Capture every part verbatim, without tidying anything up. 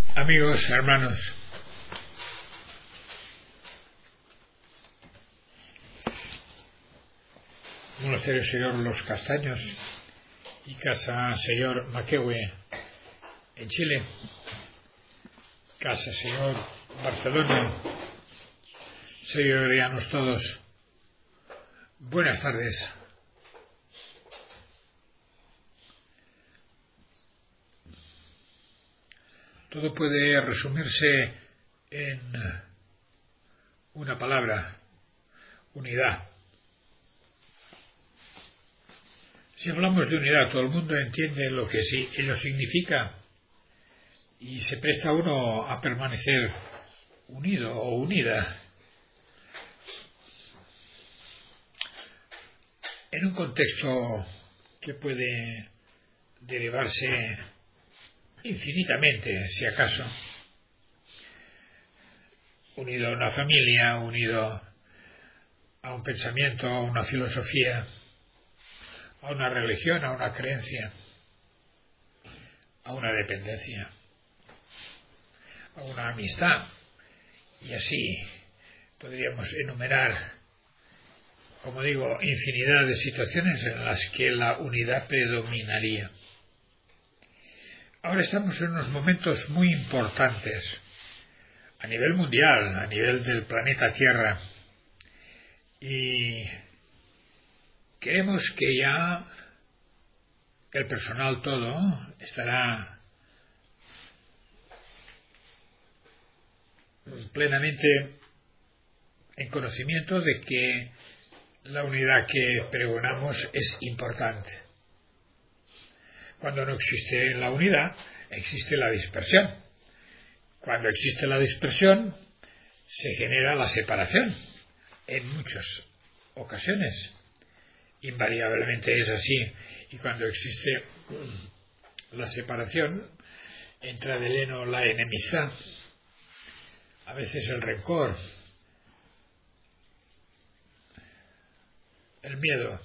Amigos, hermanos, Monasterio Señor Los Castaños y Casa Señor Maquehue en Chile, Casa Señor Barcelona, señorianos todos, buenas tardes. Todo puede resumirse en una palabra: unidad. Si hablamos de unidad, todo el mundo entiende lo que sí, ello significa y se presta uno a permanecer unido o unida en un contexto que puede derivarse infinitamente, si acaso, unido a una familia, unido a un pensamiento, a una filosofía, a una religión, a una creencia, a una dependencia, a una amistad, y así podríamos enumerar, como digo, infinidad de situaciones en las que la unidad predominaría. Ahora estamos en unos momentos muy importantes a nivel mundial, a nivel del planeta Tierra, y queremos que ya el personal todo estará plenamente en conocimiento de que la unidad que pregonamos es importante. Cuando no existe la unidad, existe la dispersión. Cuando existe la dispersión, se genera la separación. En muchas ocasiones, invariablemente es así. Y cuando existe la separación, entra de lleno la enemistad, a veces el rencor, el miedo,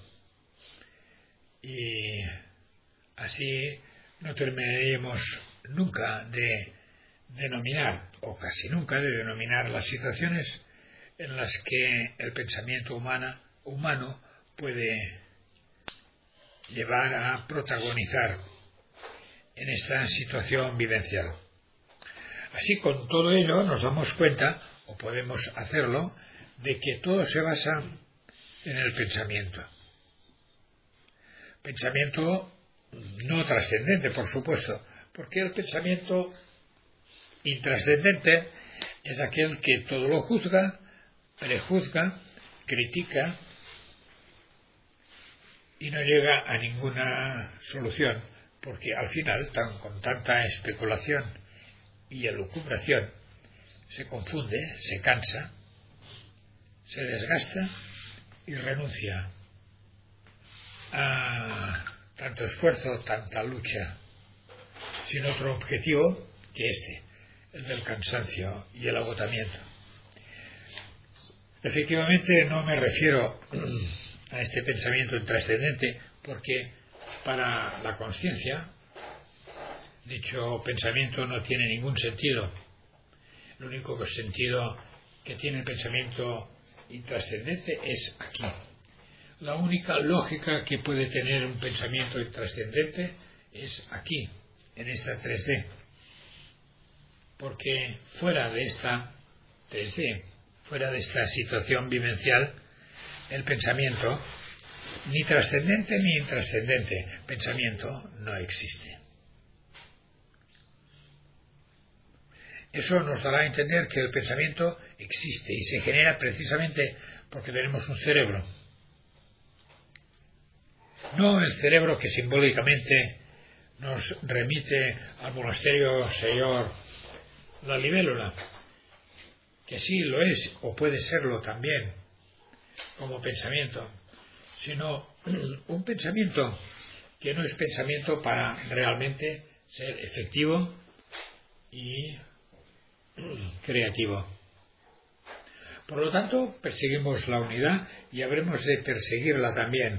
y así no terminaríamos nunca de denominar, o casi nunca de denominar, las situaciones en las que el pensamiento humana, humano puede llevar a protagonizar en esta situación vivencial. Así, con todo ello nos damos cuenta, o podemos hacerlo, de que todo se basa en el pensamiento. Pensamiento no trascendente, por supuesto, porque el pensamiento intrascendente es aquel que todo lo juzga, prejuzga, critica y no llega a ninguna solución, porque al final, tan, con tanta especulación y elucubración, se confunde, se cansa, se desgasta y renuncia a tanto esfuerzo, tanta lucha, sin otro objetivo que este, el del cansancio y el agotamiento. Efectivamente, no me refiero a este pensamiento intrascendente, porque para la conciencia dicho pensamiento no tiene ningún sentido. El único sentido que tiene el pensamiento intrascendente es aquí. La única lógica que puede tener un pensamiento intrascendente es aquí, en esta tres D. Porque fuera de esta tres D, fuera de esta situación vivencial, el pensamiento, ni trascendente ni intrascendente, pensamiento no existe. Eso nos dará a entender que el pensamiento existe y se genera precisamente porque tenemos un cerebro. No el cerebro que simbólicamente nos remite al monasterio Señor La Libélula, que sí lo es o puede serlo también como pensamiento, sino un pensamiento que no es pensamiento para realmente ser efectivo y creativo. Por lo tanto, perseguimos la unidad y habremos de perseguirla también,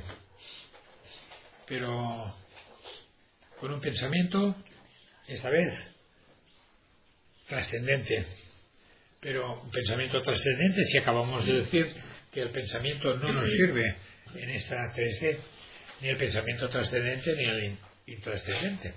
pero con un pensamiento, esta vez, trascendente. Pero un pensamiento trascendente, si acabamos de decir que el pensamiento no nos sirve en esta tres D, ni el pensamiento trascendente ni el intrascendente.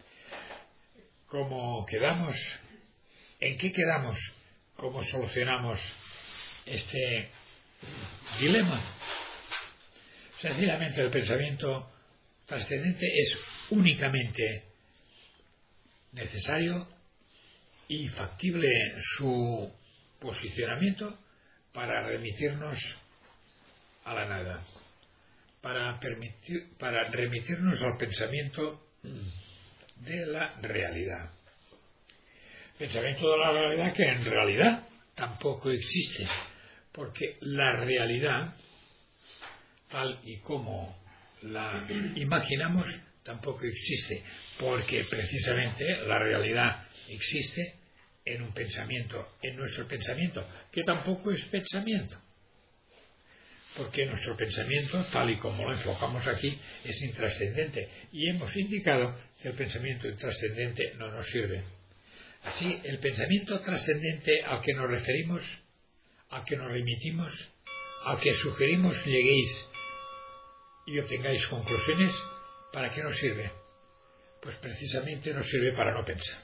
¿Cómo quedamos? ¿En qué quedamos? ¿Cómo solucionamos este dilema? Sencillamente el pensamiento trascendente es únicamente necesario y factible su posicionamiento para remitirnos a la nada, para, permitir, para remitirnos al pensamiento de la realidad. Pensamiento de la realidad que en realidad tampoco existe, porque la realidad, tal y como la imaginamos, tampoco existe, porque precisamente la realidad existe en un pensamiento, en nuestro pensamiento, que tampoco es pensamiento. Porque nuestro pensamiento, tal y como lo enfocamos aquí, es intrascendente. Y hemos indicado que el pensamiento intrascendente no nos sirve. Así, el pensamiento trascendente al que nos referimos, al que nos remitimos, al que sugerimos lleguéis y obtengáis conclusiones, ¿para qué nos sirve? Pues precisamente nos sirve para no pensar.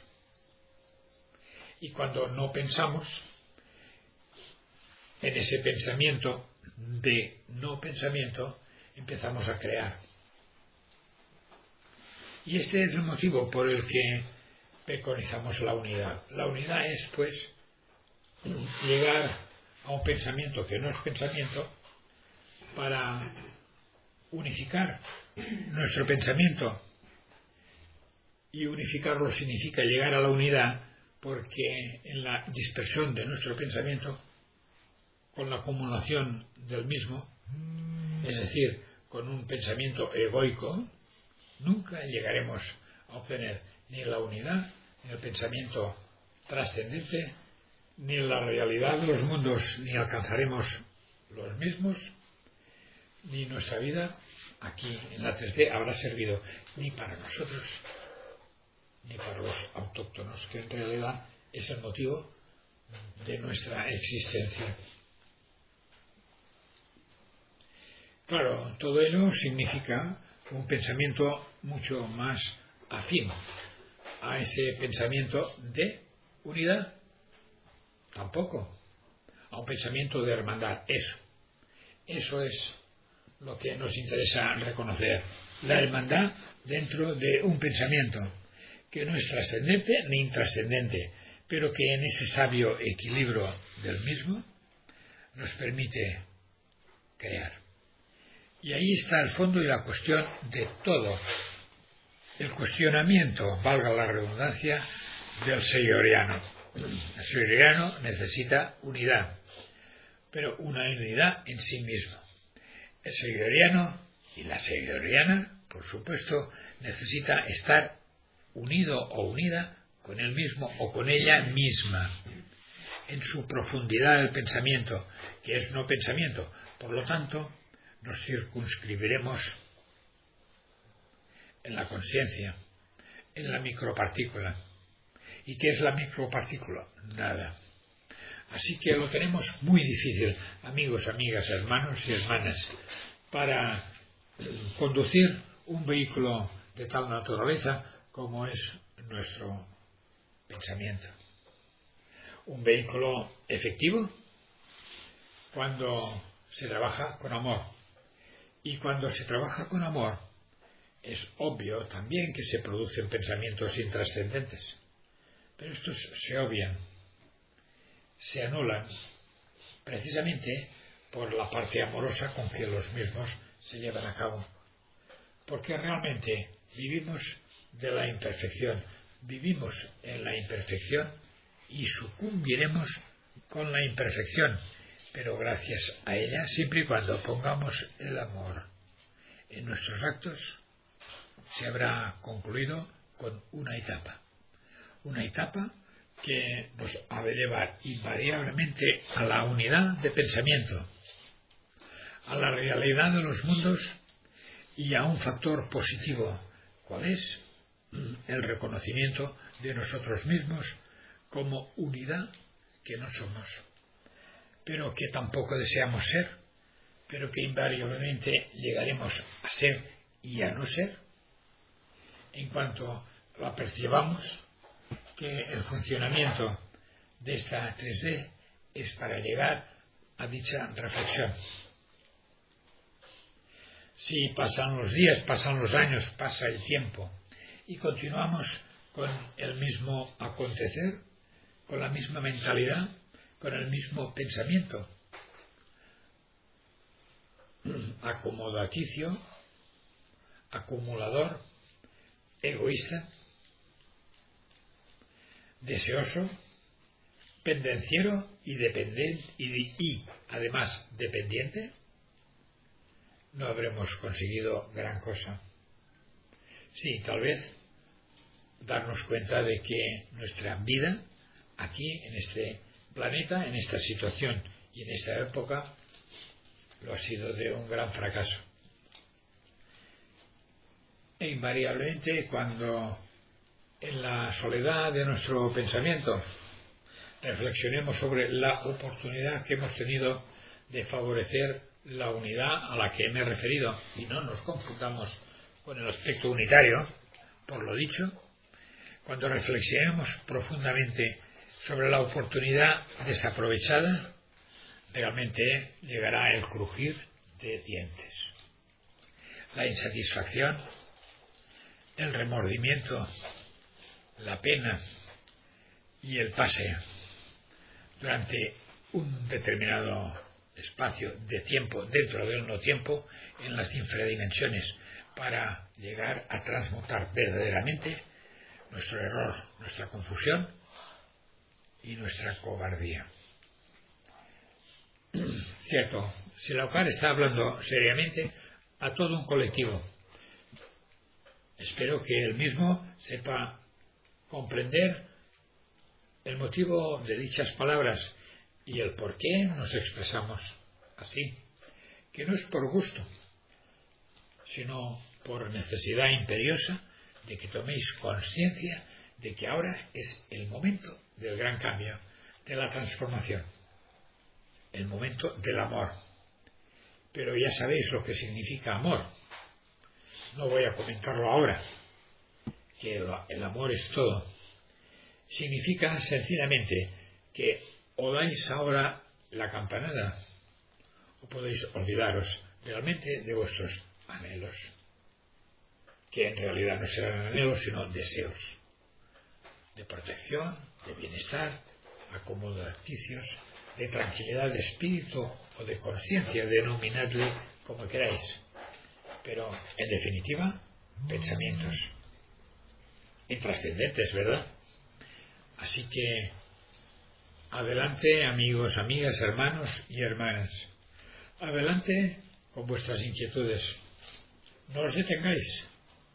Y cuando no pensamos, en ese pensamiento de no pensamiento, empezamos a crear. Y este es el motivo por el que preconizamos la unidad. La unidad es, pues, llegar a un pensamiento que no es pensamiento para unificar nuestro pensamiento. Y unificarlo significa llegar a la unidad, porque en la dispersión de nuestro pensamiento, con la acumulación del mismo, es decir, con un pensamiento egoico, nunca llegaremos a obtener ni la unidad, ni el pensamiento trascendente, ni la realidad de los mundos, ni alcanzaremos los mismos, ni nuestra vida aquí en la tres D habrá servido ni para nosotros, ni para los autóctonos, que en realidad es el motivo de nuestra existencia. Claro, todo ello significa un pensamiento mucho más afín a ese pensamiento de unidad, tampoco, a un pensamiento de hermandad. Eso, eso es lo que nos interesa reconocer, la hermandad dentro de un pensamiento que no es trascendente ni intrascendente, pero que en ese sabio equilibrio del mismo nos permite crear. Y ahí está el fondo y la cuestión de todo. El cuestionamiento, valga la redundancia, del seigeriano. El seigeriano necesita unidad, pero una unidad en sí mismo. El seigeriano y la seigeriana, por supuesto, necesita estar unido o unida con él mismo o con ella misma, en su profundidad del pensamiento, que es no pensamiento. Por lo tanto, nos circunscribiremos en la conciencia, en la micropartícula. ¿Y qué es la micropartícula? Nada. Así que lo tenemos muy difícil, amigos, amigas, hermanos y hermanas, para conducir un vehículo de tal naturaleza como es nuestro pensamiento. Un vehículo efectivo cuando se trabaja con amor. Y cuando se trabaja con amor, es obvio también que se producen pensamientos intrascendentes. Pero estos se obvian, se anulan, precisamente por la parte amorosa con que los mismos se llevan a cabo. Porque realmente vivimos de la imperfección, vivimos en la imperfección y sucumbiremos con la imperfección, pero gracias a ella, siempre y cuando pongamos el amor en nuestros actos, se habrá concluido con una etapa. Una etapa que nos ha de llevar invariablemente a la unidad de pensamiento, a la realidad de los mundos y a un factor positivo. ¿Cuál es? El reconocimiento de nosotros mismos como unidad que no somos, pero que tampoco deseamos ser, pero que invariablemente llegaremos a ser y a no ser, en cuanto la percibamos, que el funcionamiento de esta tres D es para llegar a dicha reflexión. Si pasan los días, pasan los años, pasa el tiempo y continuamos con el mismo acontecer, con la misma mentalidad, con el mismo pensamiento acomodaticio, acumulador, egoísta, deseoso, pendenciero y dependiente y, y además dependiente, no habremos conseguido gran cosa. Sí, tal vez darnos cuenta de que nuestra vida aquí, en este planeta, en esta situación y en esta época, lo ha sido de un gran fracaso. E invariablemente, cuando en la soledad de nuestro pensamiento reflexionemos sobre la oportunidad que hemos tenido de favorecer la unidad a la que me he referido, y no nos confundamos con el aspecto unitario, por lo dicho, cuando reflexionemos profundamente sobre la oportunidad desaprovechada, realmente llegará el crujir de dientes, la insatisfacción, el remordimiento, la pena y el pase durante un determinado espacio de tiempo dentro del no tiempo en las infradimensiones para llegar a transmutar verdaderamente nuestro error, nuestra confusión y nuestra cobardía. Cierto, si la O C A R está hablando seriamente a todo un colectivo. Espero que él mismo sepa comprender el motivo de dichas palabras y el por qué nos expresamos así, que no es por gusto, sino por necesidad imperiosa de que toméis conciencia de que ahora es el momento del gran cambio, de la transformación, el momento del amor. Pero ya sabéis lo que significa amor. No voy a comentarlo ahora, que el amor es todo. Significa sencillamente que o dais ahora la campanada o podéis olvidaros realmente de vuestros anhelos, que en realidad no serán anhelos sino deseos de protección, de bienestar, acomodaticios, de tranquilidad de espíritu o de conciencia, denominadle como queráis, pero en definitiva pensamientos intrascendentes, ¿verdad? Así que adelante, amigos, amigas, hermanos y hermanas. Adelante con vuestras inquietudes. No os detengáis.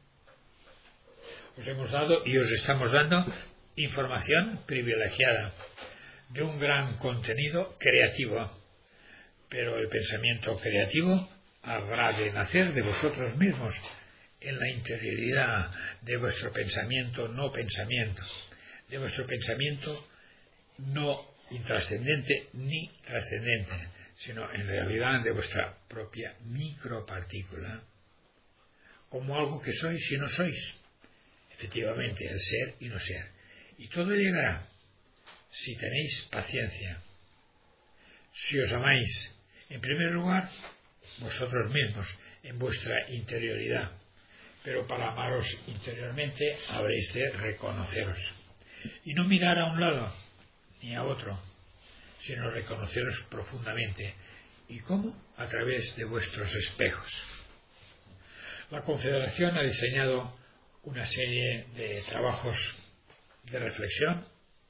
Os hemos dado y os estamos dando información privilegiada de un gran contenido creativo. Pero el pensamiento creativo habrá de nacer de vosotros mismos, en la interioridad de vuestro pensamiento no pensamiento, de vuestro pensamiento no intrascendente ni trascendente, sino en realidad de vuestra propia micropartícula, como algo que sois y no sois, efectivamente el ser y no ser. Y todo llegará si tenéis paciencia, si os amáis, en primer lugar, vosotros mismos, en vuestra interioridad, pero para amaros interiormente habréis de reconoceros y no mirar a un lado ni a otro, sino reconoceros profundamente. ¿Y cómo? A través de vuestros espejos. La Confederación ha diseñado una serie de trabajos de reflexión,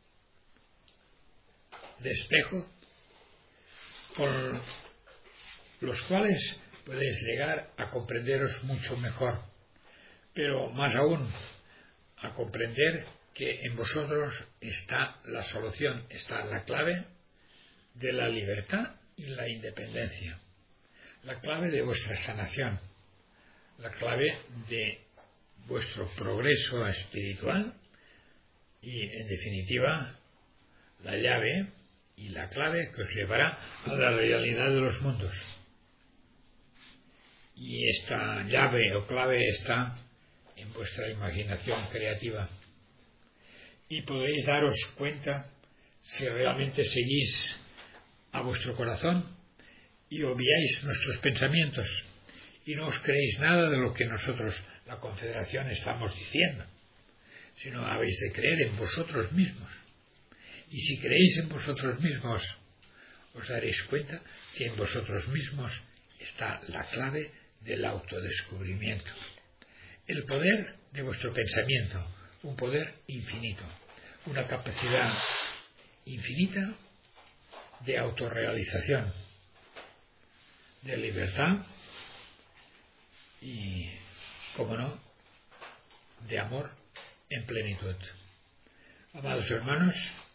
de espejo, con los cuales podéis llegar a comprenderos mucho mejor, pero más aún a comprender que en vosotros está la solución, está la clave de la libertad y la independencia, la clave de vuestra sanación, la clave de vuestro progreso espiritual y, en definitiva, la llave y la clave que os llevará a la realidad de los mundos. Y esta llave o clave está en vuestra imaginación creativa. Y podéis daros cuenta si realmente seguís a vuestro corazón y obviáis nuestros pensamientos y no os creéis nada de lo que nosotros, la Confederación, estamos diciendo, sino habéis de creer en vosotros mismos. Y si creéis en vosotros mismos, os daréis cuenta que en vosotros mismos está la clave del autodescubrimiento. El poder de vuestro pensamiento, un poder infinito, una capacidad infinita de autorrealización, de libertad y, como no, de amor en plenitud. Amados hermanos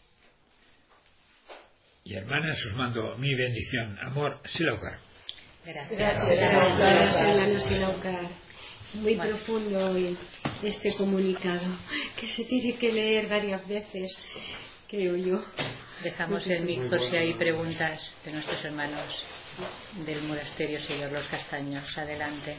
y hermanas, os mando mi bendición. Amor, Silaucar. Gracias. Gracias, Gracias hermano Silaucar. Muy bueno. Profundo hoy este comunicado, que se tiene que leer varias veces, creo yo. Dejamos el micro si hay preguntas de nuestros hermanos del monasterio Señor Los Castaños. Adelante.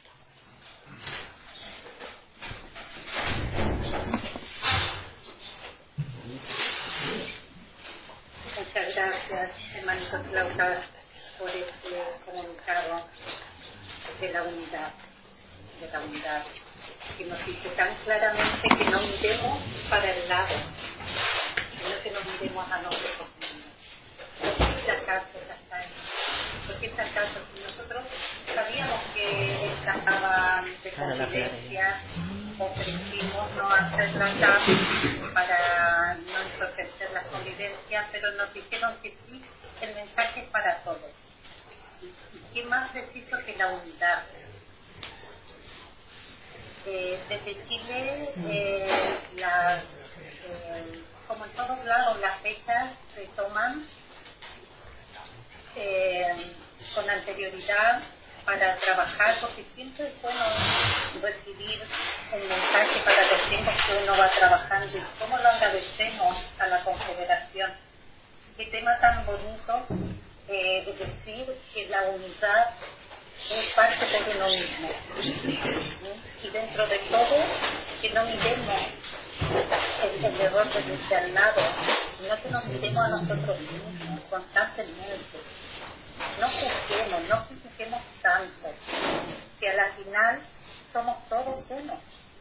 Muchas gracias, hermanito Silaucar, por este comunicado de la unidad, de la unidad, que nos dice tan claramente que no miremos para el lado, sino que nos miremos a nosotros mismos. ¿Por qué acaso ¿Por qué acaso si nosotros sabíamos que escapaban de convivencia, ofrecimos no hacerlo acá para no entorpecer las convivencias, pero nos dijeron que sí, el mensaje es para todos. ¿Y qué más preciso que la unidad? Eh, desde Chile, eh, las, eh, como en todos lados, las fechas se toman eh, con anterioridad para trabajar, porque siempre es bueno recibir el mensaje para los tiempos que uno va trabajando. Y cómo lo agradecemos a la Confederación. Qué tema tan bonito, eh, es decir, que la unidad es parte de uno mismo. Y dentro de todo, que no miremos el, el error de este al lado, sino que nos miremos a nosotros mismos constantemente. No juzguemos, no critiquemos tanto, que a la final somos todos uno.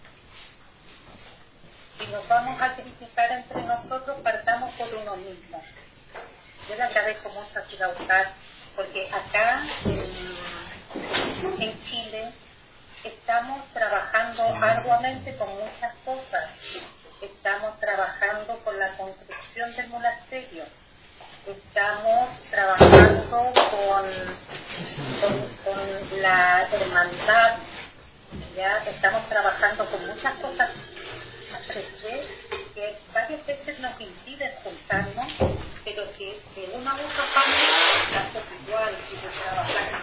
Si nos vamos a criticar entre nosotros, partamos por uno mismo. Yo le agradezco mucho a Silaucar, porque acá en, en Chile estamos trabajando arduamente con muchas cosas. Estamos trabajando con la construcción del monasterio. Estamos trabajando con, con, con la hermandad, ya estamos trabajando con muchas cosas que varias veces nos impiden juntarnos, pero que de una u otra forma hace igual y de trabajar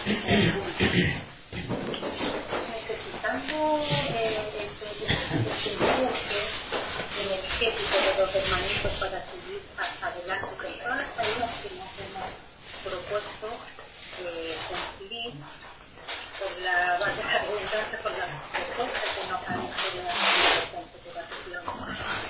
necesitando eh, este empuje energético de los hermanitos para seguir a, adelante con todas las tareas que nos hemos propuesto eh, cumplir por la vaya redundancia, por las propuestas que nos han hecho la Confederación.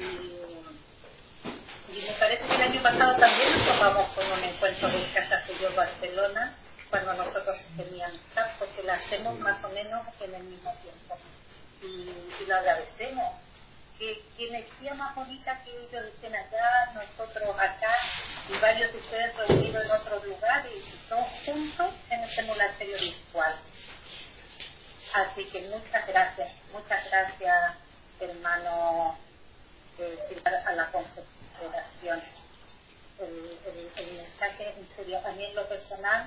Y, y me parece que el año pasado también nos tomamos con un encuentro de Casa Señor Barcelona, cuando nosotros teníamos, porque la hacemos más o menos en el mismo tiempo. Y, y lo agradecemos. Que, que energía más bonita que ellos estén allá, nosotros acá, y varios de ustedes reunidos en otros lugares, y todos juntos en este monasterio virtual. Así que muchas gracias, muchas gracias, hermano, eh, a la Confederación. El, el, el mensaje, en serio, a mí en lo personal,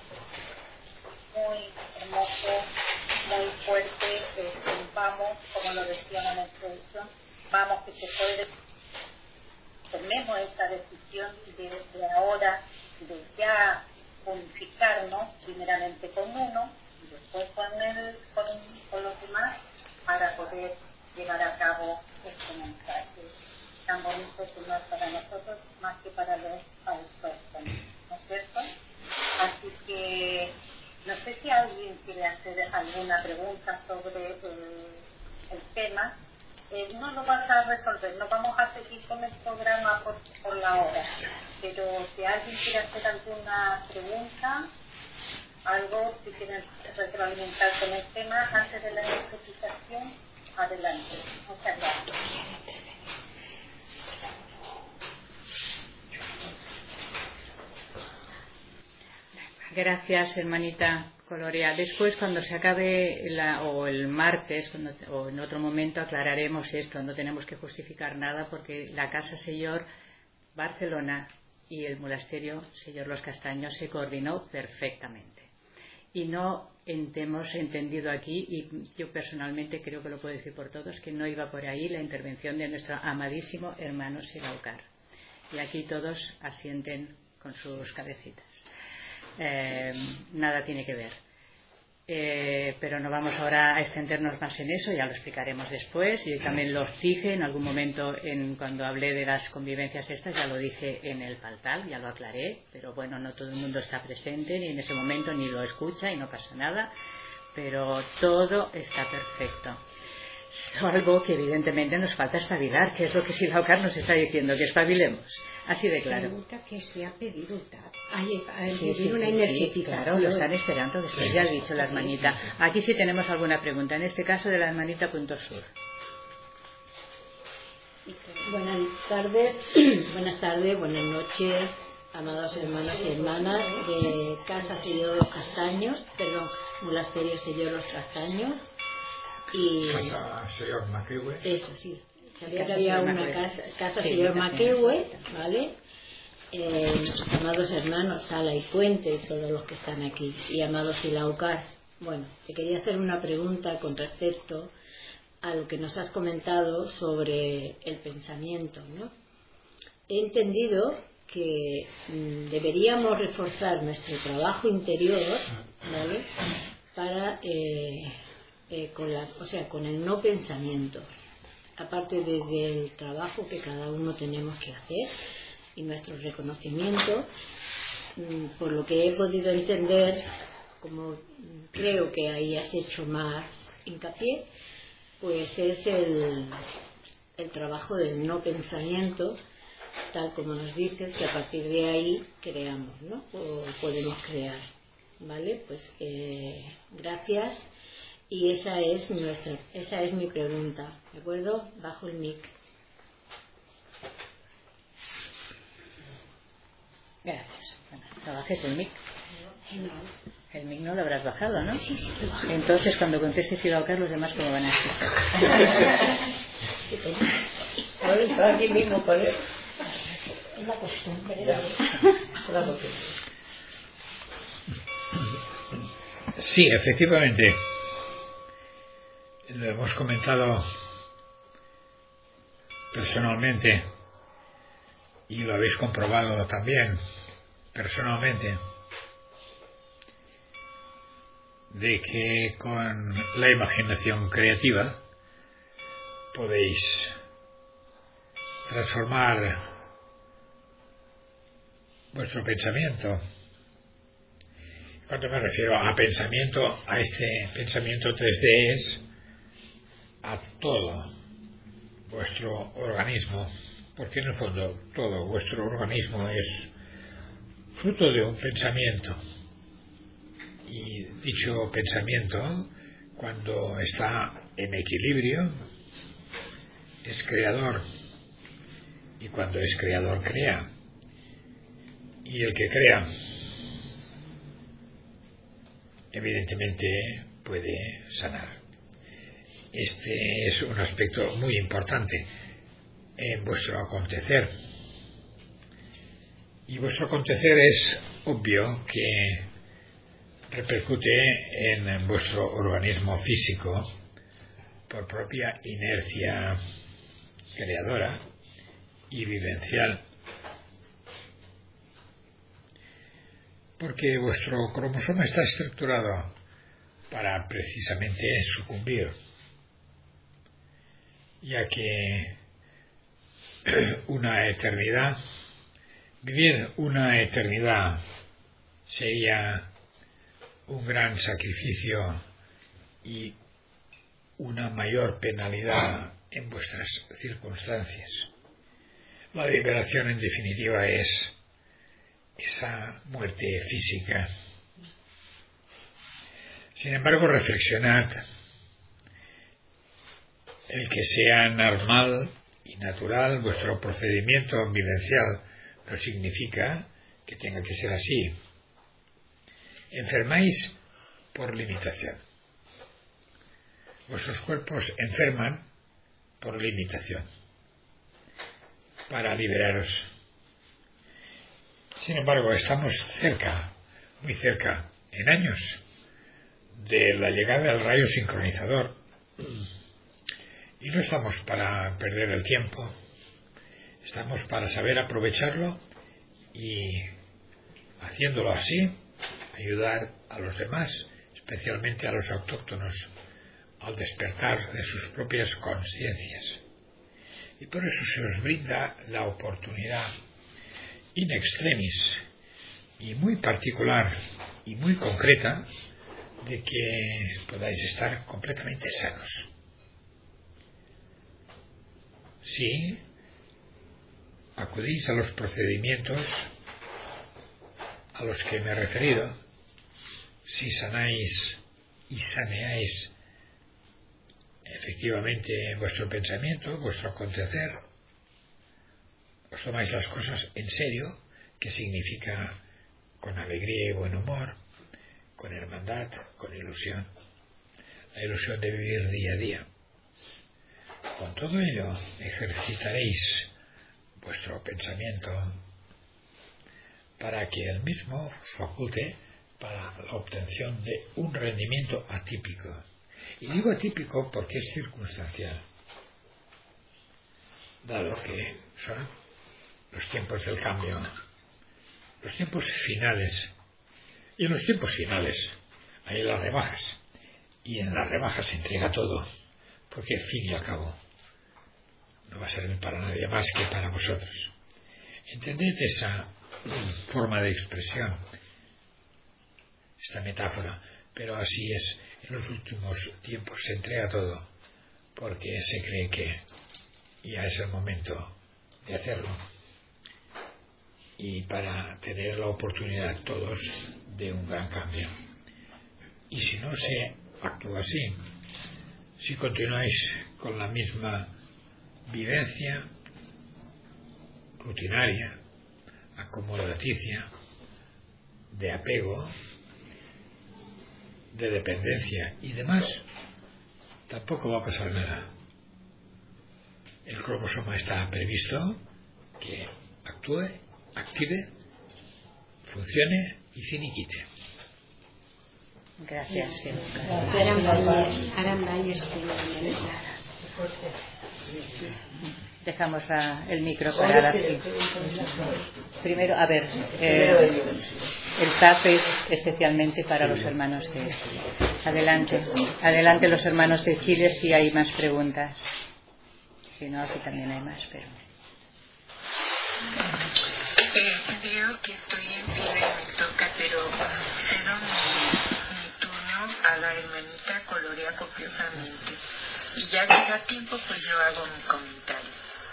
muy hermoso, muy fuerte, eh, vamos, como lo decíamos en la introducción, vamos que se puede, tomemos esta decisión de, de ahora, de ya unificarnos, primeramente con uno, y después con, el, con, con los demás, para poder llevar a cabo este mensaje tan bonito que no es para nosotros más que para los autóctonos, ¿no es cierto? Así que no sé si alguien quiere hacer alguna pregunta sobre eh, el tema. Eh, no lo vas a resolver, no vamos a seguir con el programa por, por la hora, pero si alguien quiere hacer alguna pregunta, algo, si quieren retroalimentar con el tema antes de la notificación, adelante. Muchas gracias. Gracias, hermanita Gloria. Después, cuando se acabe, la, o el martes, cuando, o en otro momento, aclararemos esto. No tenemos que justificar nada porque la Casa Señor Barcelona y el monasterio Señor Los Castaños se coordinó perfectamente. Y no hemos entendido aquí, y yo personalmente creo que lo puedo decir por todos, que no iba por ahí la intervención de nuestro amadísimo hermano Silaucar. Y aquí todos asienten con sus cabecitas. Eh, nada tiene que ver. Eh, pero no vamos ahora a extendernos más en eso, ya lo explicaremos después. Yo también lo dije en algún momento en, cuando hablé de las convivencias estas, ya lo dije en el Paltal, ya lo aclaré, pero bueno, no todo el mundo está presente ni en ese momento ni lo escucha y no pasa nada, pero todo está perfecto. Salvo que evidentemente nos falta espabilar, que es lo que Silaucar nos está diciendo, que espabilemos. Así de claro. Pregunta que se ha pedido, hay, hay sí, sí, una sí, energética. Sí, claro, lo están esperando, después sí. Ya ha dicho la hermanita. Aquí sí tenemos alguna pregunta, en este caso de la hermanita Punto Sur. Buenas tardes, buenas tardes, buenas noches, amados hermanos y hermanas de Casa Señor Los Castaños, perdón, Monasterio Señor Los Castaños. Y Casa Señor Maquehue. Eso sí, sabía que había una casa, casa sí, Señor Maquehue, ¿vale? Eh, amados hermanos Sala y Puente y todos los que están aquí, y amados Silaucar. Bueno, te quería hacer una pregunta con respecto a lo que nos has comentado sobre el pensamiento, ¿no? He entendido que mm, deberíamos reforzar nuestro trabajo interior, ¿vale? Para eh, Eh, con la, o sea, con el no pensamiento, aparte desde el trabajo que cada uno tenemos que hacer y nuestro reconocimiento, mmm, por lo que he podido entender, como creo que ahí has hecho más hincapié, pues es el, el trabajo del no pensamiento, tal como nos dices, que a partir de ahí creamos, ¿no? O podemos crear, ¿vale? Pues eh, gracias. Y esa es nuestra, esa es mi pregunta, ¿de acuerdo? Bajo el mic. Gracias. Bueno, ¿no bajes el mic? El mic no lo habrás bajado, ¿no? Sí, sí, lo bajo. Entonces, cuando contestes Silaucar, los demás, ¿cómo van a escuchar? Ahora está aquí mismo, por eso. Es la costumbre. Es la costumbre. Sí, efectivamente. Lo hemos comentado personalmente y lo habéis comprobado también personalmente, de que con la imaginación creativa podéis transformar vuestro pensamiento. Cuando me refiero a pensamiento, a este pensamiento tres D es a todo vuestro organismo, porque en el fondo todo vuestro organismo es fruto de un pensamiento, y dicho pensamiento, cuando está en equilibrio, es creador, y cuando es creador crea, y el que crea evidentemente puede sanar. Este es un aspecto muy importante en vuestro acontecer. Y vuestro acontecer es obvio que repercute en vuestro organismo físico por propia inercia creadora y vivencial. Porque vuestro cromosoma está estructurado para precisamente sucumbir, ya que una eternidad, vivir una eternidad sería un gran sacrificio y una mayor penalidad en vuestras circunstancias. La liberación, en definitiva, es esa muerte física. Sin embargo, reflexionad. El que sea normal y natural vuestro procedimiento vivencial no significa que tenga que ser así. Enfermáis por limitación. Vuestros cuerpos enferman por limitación, para liberaros. Sin embargo, estamos cerca, muy cerca, en años, de la llegada del rayo sincronizador. Y no estamos para perder el tiempo, estamos para saber aprovecharlo y, haciéndolo así, ayudar a los demás, especialmente a los autóctonos, al despertar de sus propias conciencias. Y por eso se os brinda la oportunidad in extremis y muy particular y muy concreta de que podáis estar completamente sanos. Si acudís a los procedimientos a los que me he referido, si sanáis y saneáis efectivamente vuestro pensamiento, vuestro acontecer, os tomáis las cosas en serio, que significa con alegría y buen humor, con hermandad, con ilusión, la ilusión de vivir día a día. Con todo ello ejercitaréis vuestro pensamiento para que el mismo faculte para la obtención de un rendimiento atípico. Y digo atípico porque es circunstancial, dado que son los tiempos del cambio, los tiempos finales. Y en los tiempos finales hay las rebajas, y en las rebajas se entrega todo, porque al fin y al cabo no va a servir para nadie más que para vosotros. Entended esa forma de expresión, esta metáfora, pero así es. En los últimos tiempos se entrega todo, porque se cree que ya es el momento de hacerlo, y para tener la oportunidad todos de un gran cambio. Y si no se actúa así, si continuáis con la misma vivencia rutinaria, acomodaticia, de apego, de dependencia y demás, tampoco va a pasar nada. El cromosoma está previsto que actúe, active, funcione y finiquite. Gracias. Sí. Dejamos la, el micro para la primero, a ver, eh, el T A P es especialmente para los hermanos de adelante, adelante los hermanos de Chile, si hay más preguntas. Si no, aquí también hay más, pero eh, veo que estoy en fila y me toca, pero cedo mi, mi turno a la hermanita Colorea copiosamente. Y ya que da tiempo, pues yo hago mi comentario.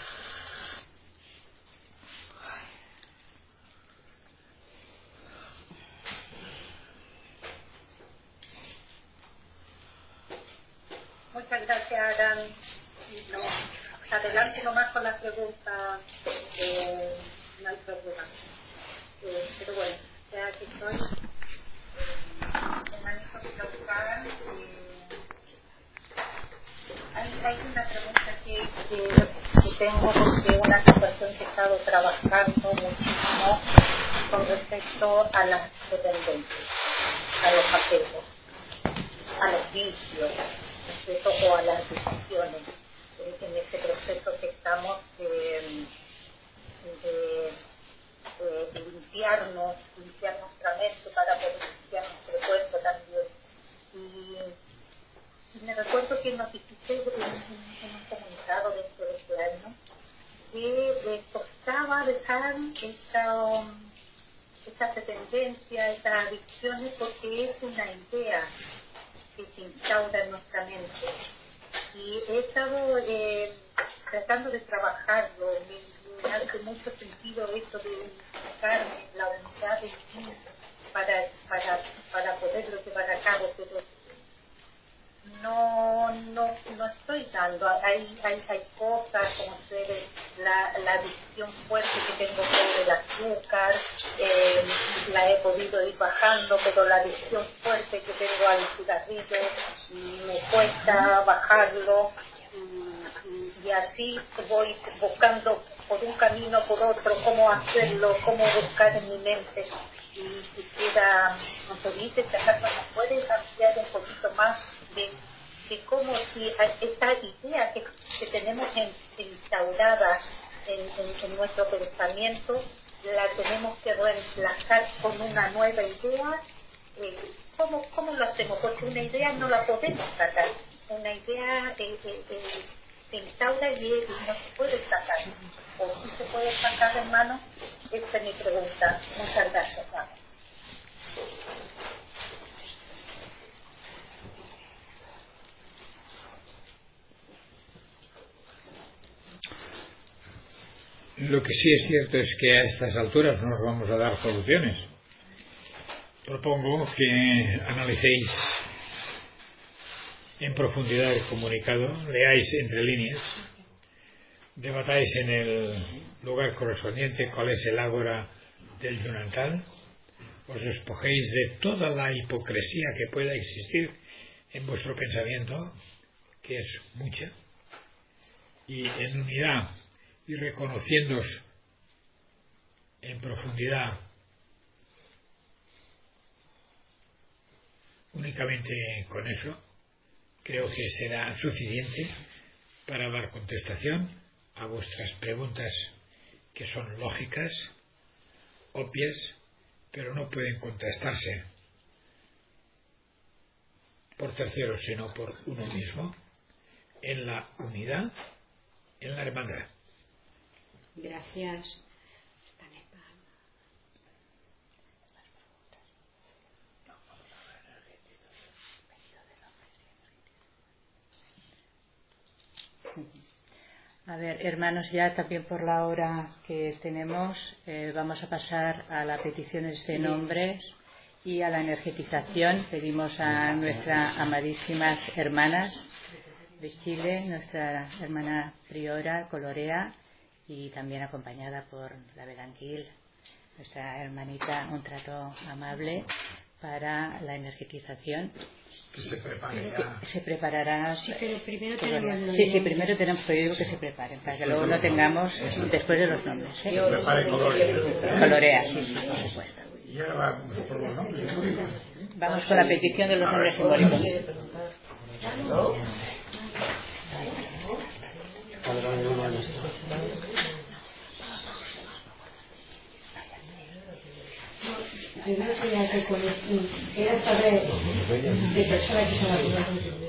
Muchas gracias, Aran. No, adelante nomás con la pregunta, eh, no hay problema. Eh, pero bueno, ya que estoy, eh, hermanito que lo buscaran, eh, hay, hay una pregunta que, que, que tengo porque una situación que he estado trabajando muchísimo con respecto a las dependencias, a los apegos, a los vicios, o a las decisiones, en este proceso que estamos de, de, de limpiarnos, limpiar nuestra mente para poder limpiar nuestro cuerpo también. Y, y me recuerdo que nos dijiste en un comunicado dentro de este año que le costaba dejar esta, um, esta dependencia, estas adicciones, porque es una idea que se instaura en nuestra mente. Y he estado eh, tratando de trabajarlo, me, me hace mucho sentido esto de buscarme la unidad en mí para, para, para poderlo llevar a cabo, pero no, no, no estoy dando. Hay, hay, hay cosas como ser la, la adicción fuerte que tengo por el azúcar, eh, la he podido ir bajando, pero la adicción fuerte que tengo al cigarrillo me cuesta bajarlo, y, y así voy buscando por un camino, por otro, cómo hacerlo, cómo buscar en mi mente. Y quisiera, nos dice, si acaso nos puedes ampliar un poquito más de, de cómo si esta idea que, que tenemos en, instaurada en, en, en nuestro pensamiento la tenemos que reemplazar con una nueva idea. eh, ¿cómo, ¿Cómo lo hacemos? Porque una idea no la podemos sacar. Una idea eh, eh, eh, se instaura y, y no se puede sacar. ¿O si se puede sacar, hermano? Esta es mi pregunta. Muchas gracias, hermano. Lo que sí es cierto es que a estas alturas no nos vamos a dar soluciones. Propongo que analicéis en profundidad el comunicado, leáis entre líneas, debatáis en el lugar correspondiente cuál es el ágora del Yunantal, os despojéis de toda la hipocresía que pueda existir en vuestro pensamiento, que es mucha, y en unidad y reconociéndoos en profundidad únicamente con eso, creo que será suficiente para dar contestación a vuestras preguntas, que son lógicas, obvias, pero no pueden contestarse por terceros, sino por uno mismo, en la unidad, en la hermandad. Gracias. A ver, hermanos, ya también por la hora que tenemos, eh, vamos a pasar a las peticiones de nombres y a la energetización. Pedimos a nuestras amadísimas hermanas de Chile, nuestra hermana priora Colorea, y también acompañada por la Belanquil, nuestra hermanita, un trato amable para la energetización. Que se prepare ya. Se preparará. Sí, pero primero sí, tenemos sí, sí, primero tenemos que digo que se preparen, para que luego no tengamos después de los nombres. ¿eh? Se prepare Colorea. Colorea, sí, sí, por supuesto. Y ahora vamos por los nombres. Vamos con la petición de los nombres simbólicos. Primero tenía que con era saber de personas que son algunas.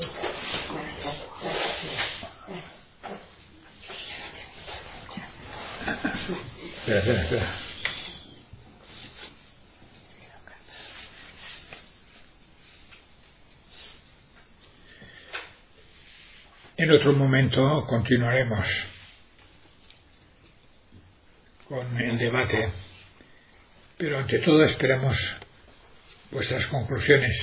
Espera, espera, espera. En otro momento continuaremos con el debate, pero ante todo esperamos vuestras conclusiones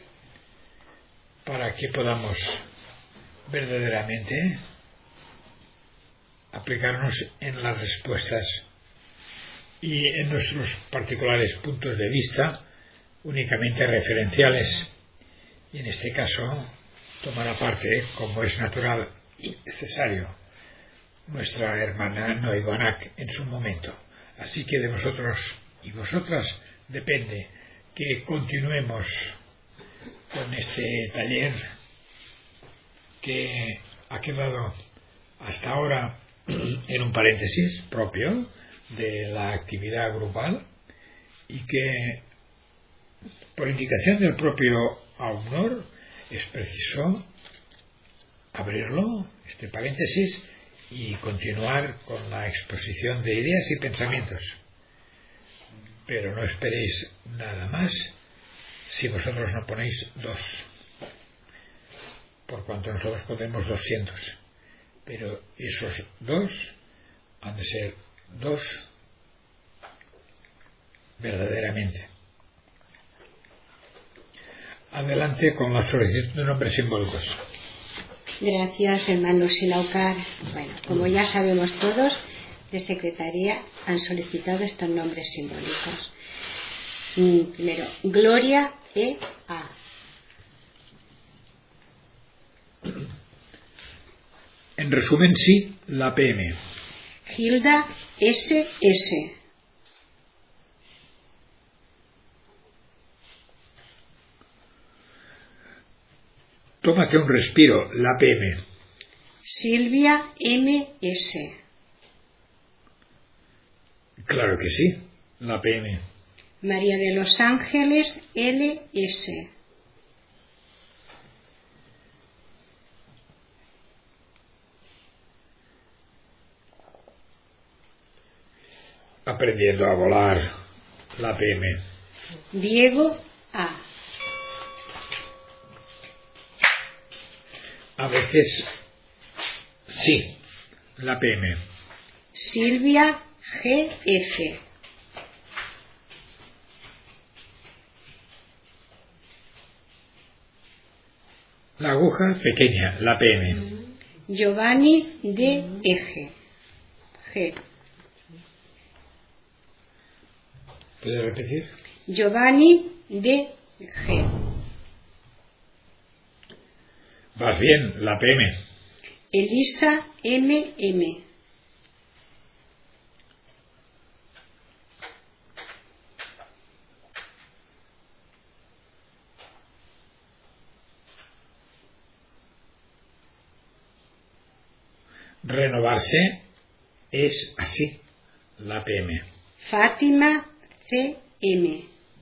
para que podamos verdaderamente aplicarnos en las respuestas y en nuestros particulares puntos de vista únicamente referenciales, y en este caso tomará parte, como es natural y necesario, nuestra hermana Noivanak en su momento. Así que de vosotros y vosotras depende que continuemos con este taller que ha quedado hasta ahora en un paréntesis propio de la actividad grupal, y que por indicación del propio AUNOR es preciso abrirlo, este paréntesis, y continuar con la exposición de ideas y pensamientos. Pero no esperéis nada más si vosotros no ponéis dos, por cuanto nosotros ponemos doscientos. Pero esos dos han de ser dos verdaderamente. Adelante con la solicitud de nombres simbólicos. Gracias, hermano Silaucar. Bueno, como ya sabemos todos, de Secretaría han solicitado estos nombres simbólicos. Primero, Gloria E A. En resumen, sí, la P M. Hilda S S. Tómate un respiro, la P M. Silvia M S. Claro que sí, la P M. María de los Ángeles L S. Aprendiendo a volar, la P M. Diego A. A veces sí, la P M. Silvia G F. La aguja pequeña, la P M. Giovanni D Eje. G. ¿Puedes repetir? Giovanni D G. Vas bien, la P M. Elisa M M. Renovarse es así, la P M. Fátima C M.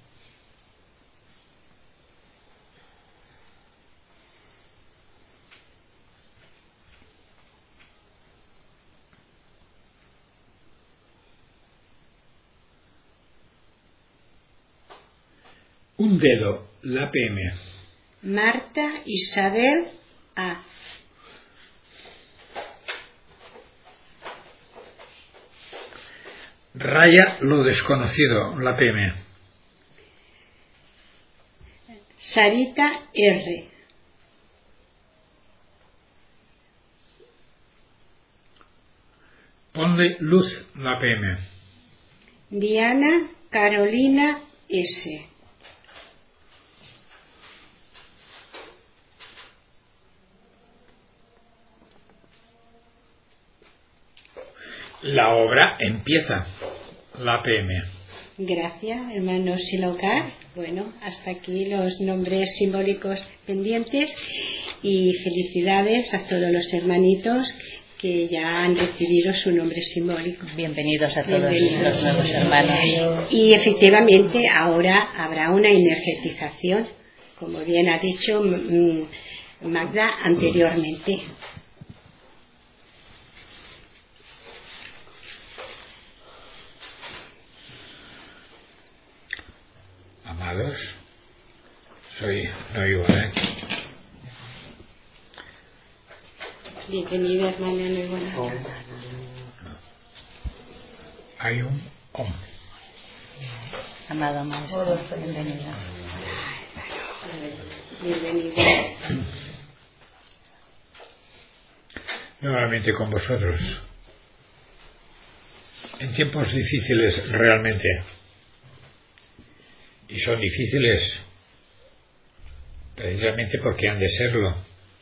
Un dedo, la P M. Marta Isabel A. Raya lo desconocido, la P M. Sarita R. Ponle luz, la P M. Diana Carolina S. La obra empieza, la P M. Gracias, hermano Silaucar. Bueno, hasta aquí los nombres simbólicos pendientes y felicidades a todos los hermanitos que ya han recibido su nombre simbólico. Bienvenidos a todos Bienvenidos. los nuevos hermanos. Y efectivamente ahora habrá una energetización, como bien ha dicho Magda anteriormente. Amados, soy Noivona. Bienvenida, hermana Noivona. Oh. Hay un Om. Amado maestro, bienvenida. Bienvenida. Nuevamente con vosotros. En tiempos difíciles realmente. Y son difíciles precisamente porque han de serlo.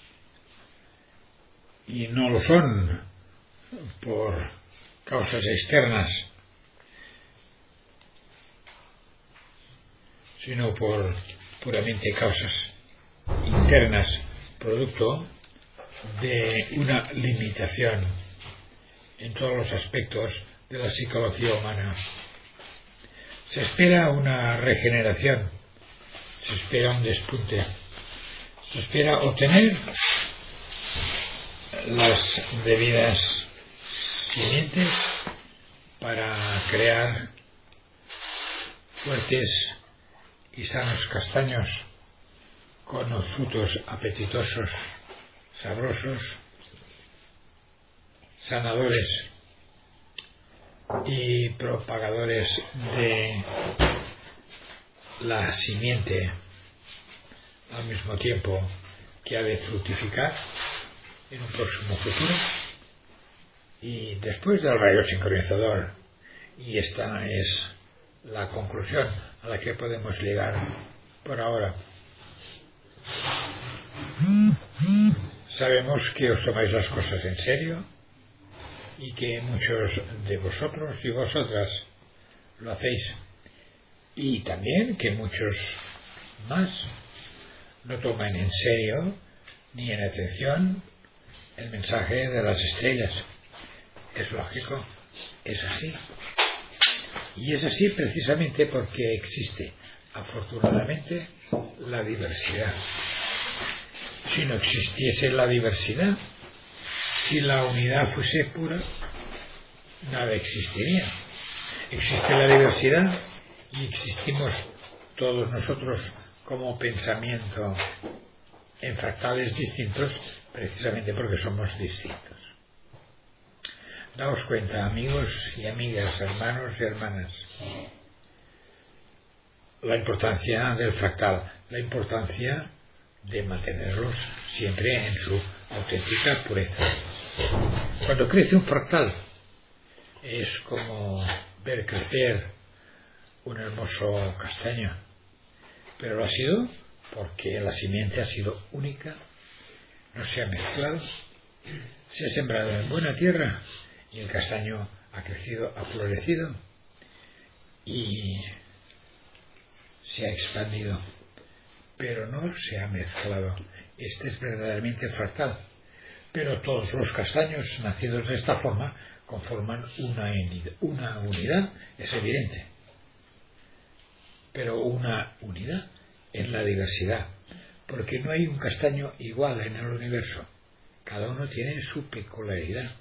Y no lo son por causas externas, sino por puramente causas internas, producto de una limitación en todos los aspectos de la psicología humana. Se espera una regeneración, se espera un despunte, se espera obtener las debidas simientes para crear fuertes y sanos castaños con los frutos apetitosos, sabrosos, sanadores y propagadores de la simiente al mismo tiempo que ha de fructificar en un próximo futuro. Y después del rayo sincronizador, y esta es la conclusión a la que podemos llegar por ahora, sabemos que os tomáis las cosas en serio y que muchos de vosotros y vosotras lo hacéis, y también que muchos más no toman en serio ni en atención el mensaje de las estrellas. Es lógico, es así. Y es así precisamente porque existe, afortunadamente, la diversidad. Si no existiese la diversidad, si la unidad fuese pura, nada existiría. Existe la diversidad y existimos todos nosotros como pensamiento en fractales distintos, precisamente porque somos distintos. Daos cuenta, amigos y amigas, hermanos y hermanas, la importancia del fractal, la importancia de mantenerlos siempre en su auténtica pureza. Cuando crece un fractal, es como ver crecer un hermoso castaño, pero lo ha sido porque la simiente ha sido única, no se ha mezclado, se ha sembrado en buena tierra y el castaño ha crecido, ha florecido y se ha expandido, pero no se ha mezclado. Este es verdaderamente fractal, pero todos los castaños nacidos de esta forma conforman una unidad, una unidad, es evidente, pero una unidad en la diversidad, porque no hay un castaño igual en el universo, cada uno tiene su peculiaridad.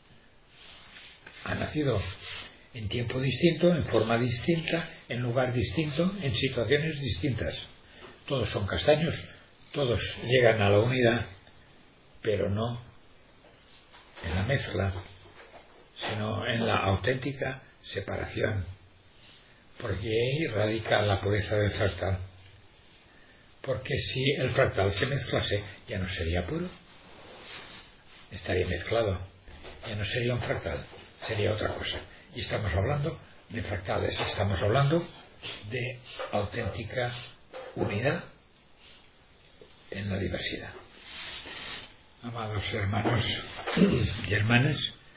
Ha nacido en tiempo distinto, en forma distinta, en lugar distinto, en situaciones distintas. Todos son castaños, todos llegan a la unidad, pero no en la mezcla, sino en la auténtica separación, porque ahí radica la pureza del fractal. Porque si el fractal se mezclase, ya no sería puro, estaría mezclado, ya no sería un fractal, sería otra cosa. Y estamos hablando de fractales, estamos hablando de auténtica unidad en la diversidad. Amados hermanos y hermanas,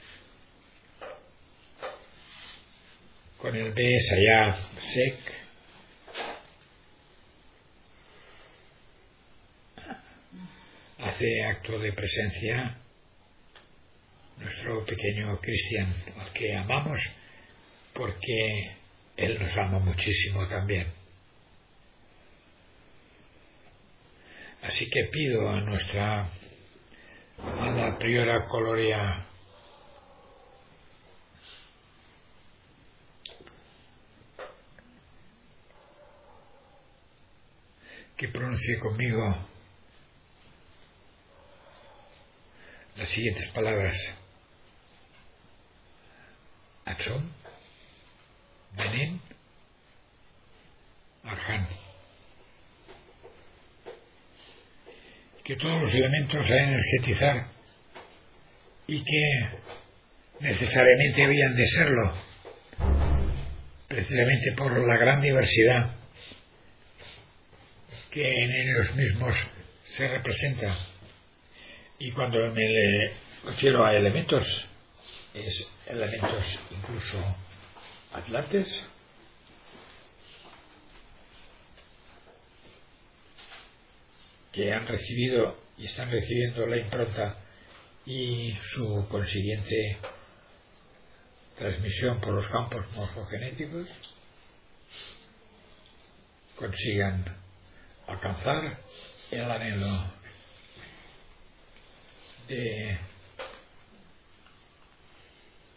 con el B Sayaf Sek hace acto de presencia nuestro pequeño Cristian, al que amamos porque él nos ama muchísimo también. Así que pido a nuestra amada priora Coloria que pronuncie conmigo las siguientes palabras: Atzom, Benin, Arhan. Que todos los elementos a energetizar y que necesariamente habían de serlo, precisamente por la gran diversidad que en ellos mismos se representa. Y cuando me refiero a elementos, es elementos incluso atlantes, que han recibido y están recibiendo la impronta y su consiguiente transmisión por los campos morfogenéticos, consigan alcanzar el anhelo de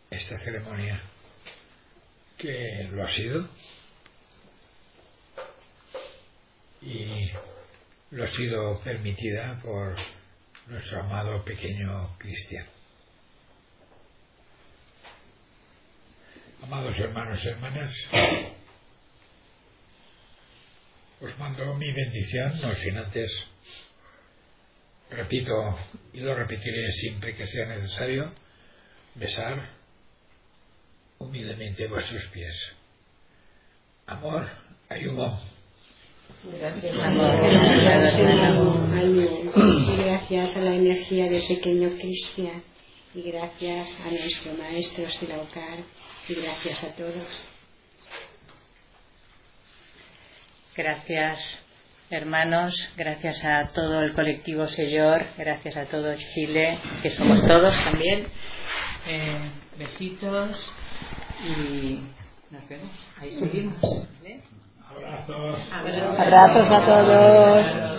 esta ceremonia, que lo ha sido y lo ha sido permitida por nuestro amado pequeño Cristian. Amados hermanos y hermanas, os mando mi bendición, no sin antes, repito y lo repetiré siempre que sea necesario, besar humildemente vuestros pies. Amor, ayuno. Gracias, amor. Gracias, amor. Y gracias a la energía del pequeño Cristian. Y gracias a nuestro maestro Silaucar. Y gracias a todos. Gracias, hermanos. Gracias a todo el colectivo Señor. Gracias a todo Chile, que somos todos también. Eh, besitos y nos vemos. Ahí seguimos. ¿Vale? Abrazos. Abrazos a todos.